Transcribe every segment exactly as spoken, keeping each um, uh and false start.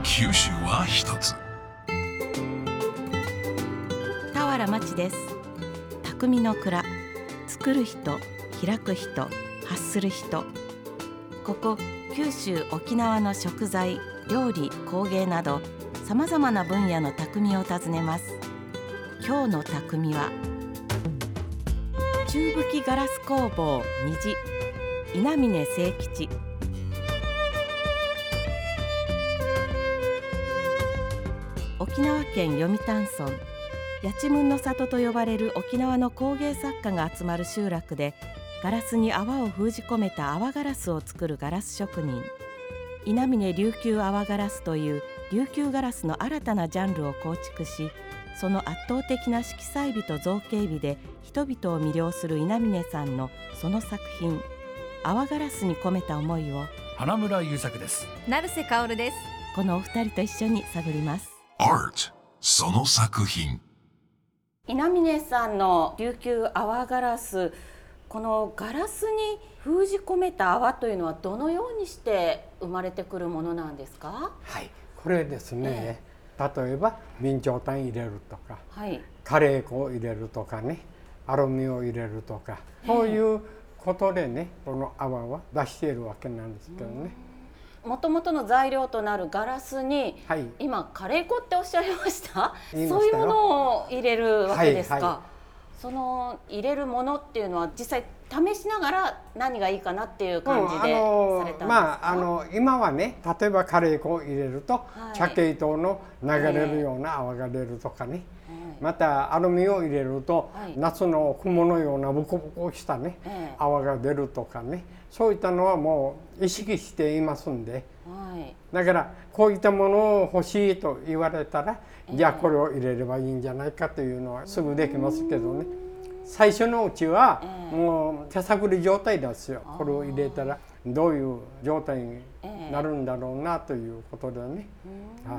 九州は一つ。 田原町です。匠の蔵、作る人、開く人、発する人。ここ九州沖縄の食材、料理、工芸などさまざまな分野の匠を訪ねます。今日の匠は中吹きガラス工房虹、稲峰清吉。沖縄県読谷村、八千文の里と呼ばれる沖縄の工芸作家が集まる集落で、ガラスに泡を封じ込めた泡ガラスを作るガラス職人、稲峰琉球泡ガラスという琉球ガラスの新たなジャンルを構築し、その圧倒的な色彩美と造形美で人々を魅了する稲峰さんのその作品、泡ガラスに込めた思いを花村優作です。 成瀬薫です。 このお二人と一緒に探ります。 Art その作品。 稲峰さんの琉球泡ガラス、このガラスに封じ込めた泡というのはどのようにして生まれてくるものなんですか？ はい、これですね、ええ、例えば備長炭入れるとか、はい、カレー粉を入れるとかね、アルミを入れるとか、そういうことでね、この泡は出しているわけなんですけどね。 もともとの材料となるガラスに、はい、今カレー粉っておっしゃいました？ 言いましたよ。 そういうものを入れるわけですか？はいはい、その入れるものっていうのは実際試しながら何がいいかなっていう感じでされたんですか？ まあ、あの今はね、例えばカレー粉を入れると、はい、茶系統の流れるような泡が出るとかね、えー、またアルミを入れると、はい、夏の雲のようなブコブコしたね、えー、泡が出るとかね、そういったのはもう意識していますんで、はい、だからこういったものを欲しいと言われたら、えー、じゃあこれを入れればいいんじゃないかというのはすぐできますけどね。最初のうちはもう手探り状態ですよ。これを入れたらどういう状態になるんだろうなということでね、はい、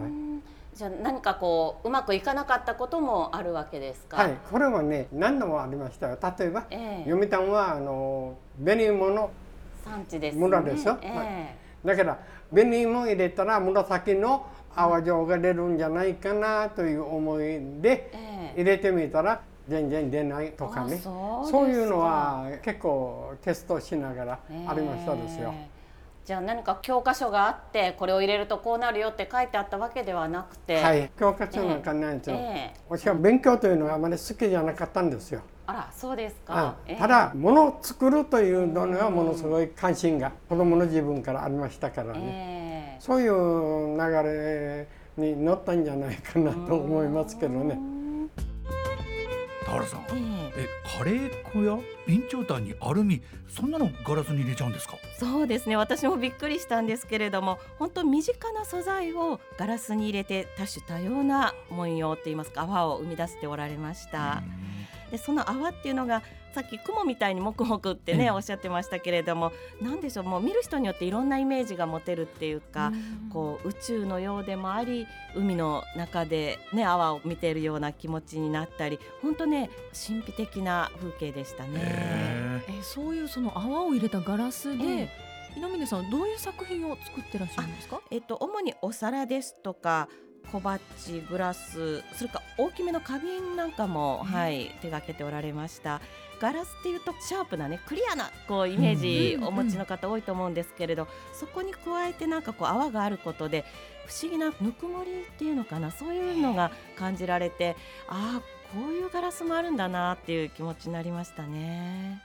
じゃあ何かこううまくいかなかったこともあるわけですか？ はい、これはね何度もありましたよ。例えば、えー、読谷はあの紅芋の産地ですね、 村ですよ、えー、だから紅芋入れたら紫の泡状が出るんじゃないかなという思いで入れてみたら全然出ないとかね、そう、そういうのは結構テストしながらありましたですよ。えー、じゃあ何か教科書があってこれを入れるとこうなるよって書いてあったわけではなくて、 はい、教科書なんかないんですよ。えー、私は勉強というのはあまり好きじゃなかったんですよ。 あら、そうですか。 うん、ただ、えー、物を作るというのにはものすごい関心が子供の自分からありましたからね、えー、そういう流れに乗ったんじゃないかなと思いますけどね。 田原さん、えー、えカレー粉や備長炭にアルミ、そんなのガラスに入れちゃうんですか？ そうですね、私もびっくりしたんですけれども、本当身近な素材をガラスに入れて多種多様な文様といいますか泡を生み出しておられました。でその泡っていうのがさっき雲みたいにもくもくってね、うん、おっしゃってましたけれども、なんでしょう、もう見る人によっていろんなイメージが持てるっていうか、うん、こう宇宙のようでもあり、海の中で、ね、泡を見ているような気持ちになったり、本当ね神秘的な風景でしたね。 えー、そういうその泡を入れたガラスで、えー、稲峰さんはどういう作品を作ってらっしゃるんですか？ えっと、主にお皿ですとか小鉢、グラス、それから大きめの花瓶なんかも、うん、はい、手がけておられました。ガラスっていうとシャープなね、クリアなこうイメージお持ちの方多いと思うんですけれど、うんうんうん、そこに加えてなんかこう泡があることで不思議なぬくもりっていうのかな、そういうのが感じられて、ああこういうガラスもあるんだなっていう気持ちになりましたね。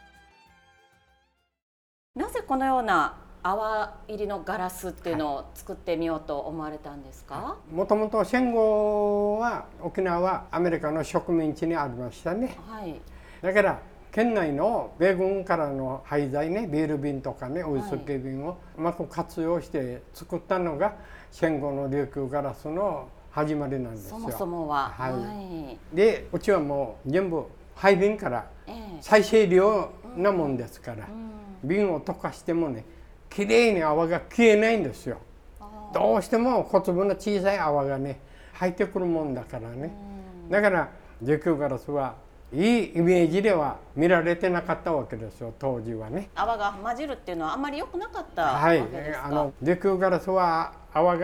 なぜこのような泡入りのガラスっていうのを作ってみようと思われたんですか？ もともと戦後は沖縄はアメリカの植民地にありましたね、はい、だから県内の米軍からの廃材ね、ビール瓶とかね、ウイスキー瓶をうまく活用して作ったのが戦後の琉球ガラスの始まりなんですよ。 そもそもは、 はいはい、でうちはもう全部廃瓶から再生量なもんですから、うん、瓶を溶かしてもねきれいに泡が消えないんですよ。どうしても小粒の小さい泡がね入ってくるもんだからね、うん、だから琉球ガラスはいいイメージでは見られてなかったわけですよ、当時はね。 泡が混じるっていうのはあんまり良くなかったわけですか？ はい、あの琉球ガラスは泡が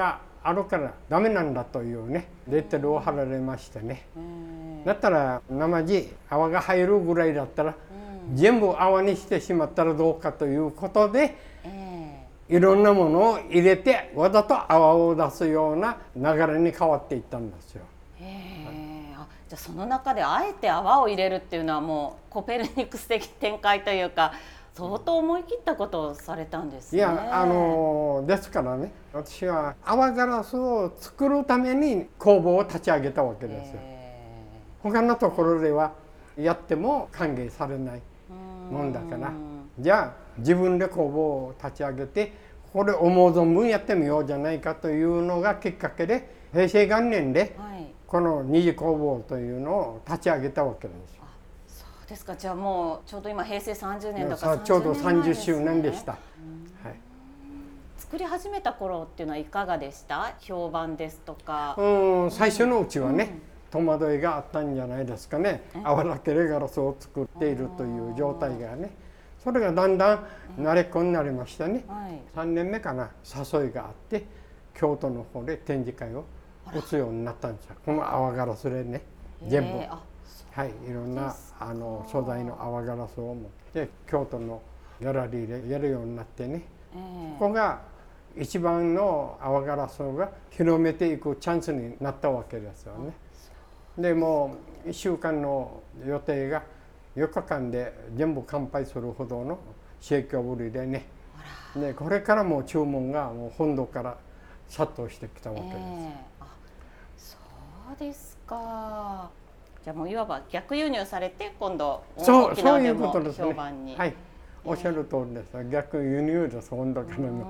あるからダメなんだというねレッテルを貼られましてね、だったら生地泡が入るぐらいだったら、全部泡にしてしまったらどうかということで、いろんなものを入れてわざと泡を出すような流れに変わっていったんですよ。 へー、あ、じゃあその中であえて泡を入れるっていうのはもうコペルニクス的展開というか相当思い切ったことをされたんですね。 いや、あのですからね、私は泡ガラスを作るために工房を立ち上げたわけですよ。他のところではやっても歓迎されないもんだから、じゃあ自分で工房を立ち上げてこれ思う存分やってみようじゃないかというのがきっかけで、平成元年でこの二次工房というのを立ち上げたわけなんですよ。 そうですか。じゃあもうちょうど今平成さんじゅうねんだからちょうどさんじゅっしゅうねんでしした。はい、 作り始めた頃っていうのはいかがでした？評判ですとか。 うん、最初のうちはね、うん、戸惑いがあったんじゃないですかね。泡だけでガラスを作っているという状態がね、それがだんだん慣れっこになりましたね。はい、さんねんめかな、誘いがあって京都の方で展示会を打つようになったんですよ。この泡ガラスでね、全部、はい、いろんなあの素材の泡ガラスを持って京都のギャラリーでやるようになってね、ここが一番の泡ガラスが広めていくチャンスになったわけですよね。でもういっしゅうかんの予定がよっかかんで全部完売するほどの盛況ぶりでね、でこれからも注文がもう本土から殺到してきたわけです。えー、 あ、そうですか。じゃあもういわば逆輸入されて今度沖縄でも評判に。 はい、おっしゃる通りです。逆輸入です、本土からの。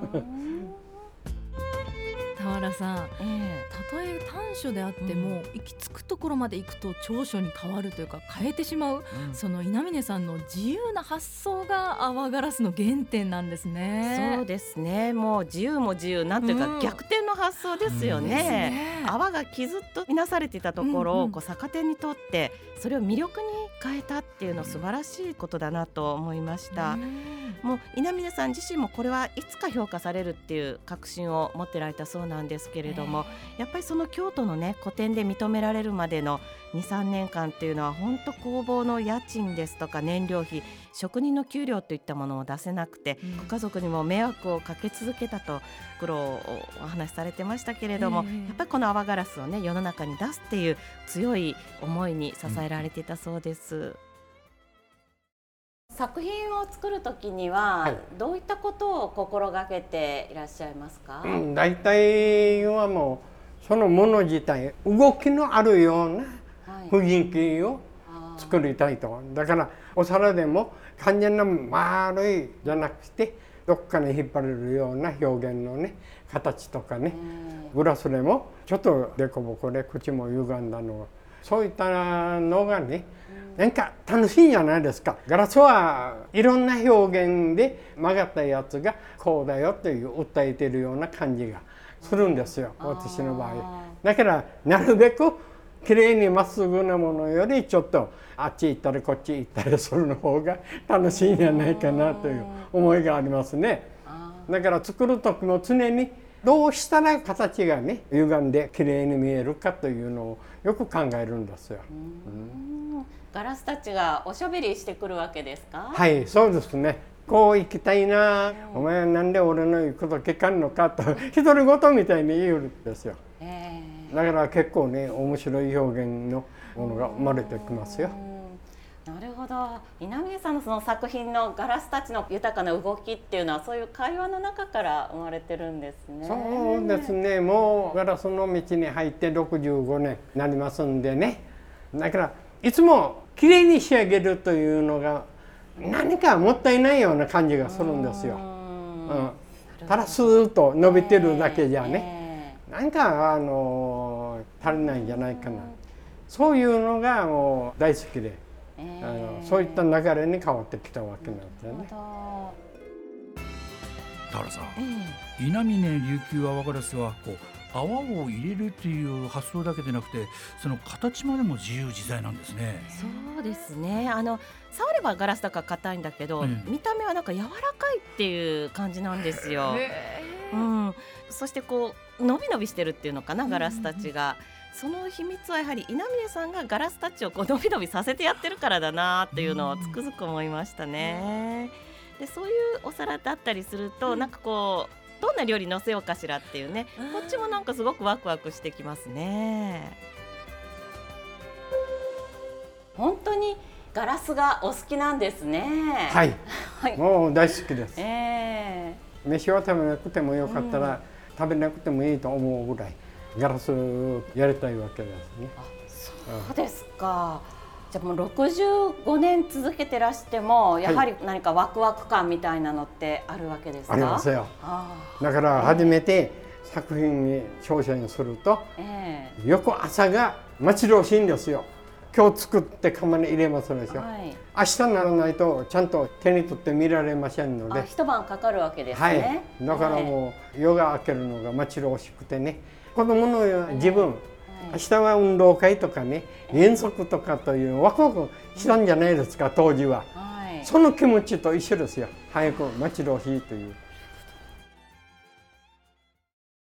田原さん、えー、たとえ短所であっても、うん、行き着くところまで行くと長所に変わるというか変えてしまう、うん、その稲峰さんの自由な発想が泡ガラスの原点なんですね。 そうですね。もう自由も自由なんていうか、うん、逆転の発想ですよね。うんね、泡が傷とみなされていたところを、うんうん、こう逆手にとってそれを魅力に変えたっていうの素晴らしいことだなと思いました。うん、もう稲峰さん自身もこれはいつか評価されるっていう確信を持ってられたそうなんですけれども、やっぱりその京都のね個展で認められるまでの にさんねんかんっていうのは本当工房の家賃ですとか燃料費、職人の給料といったものを出せなくて、うん、ご家族にも迷惑をかけ続けたと苦労をお話しされてましたけれども、えー、やっぱりこの泡ガラスをね世の中に出すっていう強い思いに支えられていたそうです。うん、作品を作るときには、はい、どういったことを心がけていらっしゃいますか？うん、 大体はもうそのもの自体動きのあるような雰囲気を作りたいと、はい、だからお皿でも完全な丸いじゃなくてどっかに引っ張れるような表現のね形とかね、グラスでもちょっとデコボコで口も歪んだの、そういったのがねなんか楽しいじゃないですか。ガラスはいろんな表現で曲がったやつがこうだよという訴えているような感じがするんですよ、私の場合。だからなるべくきれいにまっすぐなものよりちょっとあっち行ったりこっち行ったりするの方が楽しいんじゃないかなという思いがありますね。だから作る時も常にどうしたら形がね歪んできれいに見えるかというのをよく考えるんですよ。うん、 ガラスたちがおしゃべりしてくるわけですか？ はい、そうですね。こう行きたいな、お前なんで俺の言うこと聞かんのかと独り言みたいに言うんですよ。えー、だから結構ね面白い表現のものが生まれてきますよ。 なるほど。稲峰さんのその作品のガラスたちの豊かな動きっていうのはそういう会話の中から生まれてるんですね。 そうですね。もうガラスの道に入ってろくじゅうごねんになりますんでね。だからいつもきれいに仕上げるというのが何かもったいないような感じがするんですよ。うん、ただスーッと伸びてるだけじゃね、えー、なんかあの足りないんじゃないかな。そういうのがもう大好きで、えー、あのそういった流れに変わってきたわけなんですよね。 田原さん、えー、稲峰琉球泡ガラスはこう泡を入れるという発想だけでなくてその形までも自由自在なんですね。 そうですね。あの触ればガラスだから硬いんだけど、うん、見た目はなんか柔らかいっていう感じなんですよ。 うん、そしてこう伸び伸びしてるっていうのかな、ガラスたちが、その秘密はやはり稲峰さんがガラスたちをこう伸び伸びさせてやってるからだなっていうのをつくづく思いましたね。でそういうお皿だったりすると、なんかこうどんな料理乗せようかしらっていうね、こっちもなんかすごくワクワクしてきますね。本当にガラスがお好きなんですね。 はい、はい、もう大好きです。 えー、 飯は食べなくてもよかったら、うん、食べなくてもいいと思うぐらいガラスやりたいわけですね。 あ、そうですか。じゃあもうろくじゅうごねん続けてらしてもやはり何かワクワク感みたいなのってあるわけですか？ ありますよ。だから初めて作品に挑戦すると、えー、翌朝が待ち遠しいんですよ。今日作って釜に入れますでしょ、はい、明日にならないとちゃんと手に取って見られませんので、 一晩かかるわけですね、 はい、だからもう夜が明けるのが待ち遠しくてね、子供の自分、はい、明日は運動会とかね、遠足とかというワクワクしたんじゃないですか当時は、はい、その気持ちと一緒ですよ。早く待ち遠しいという。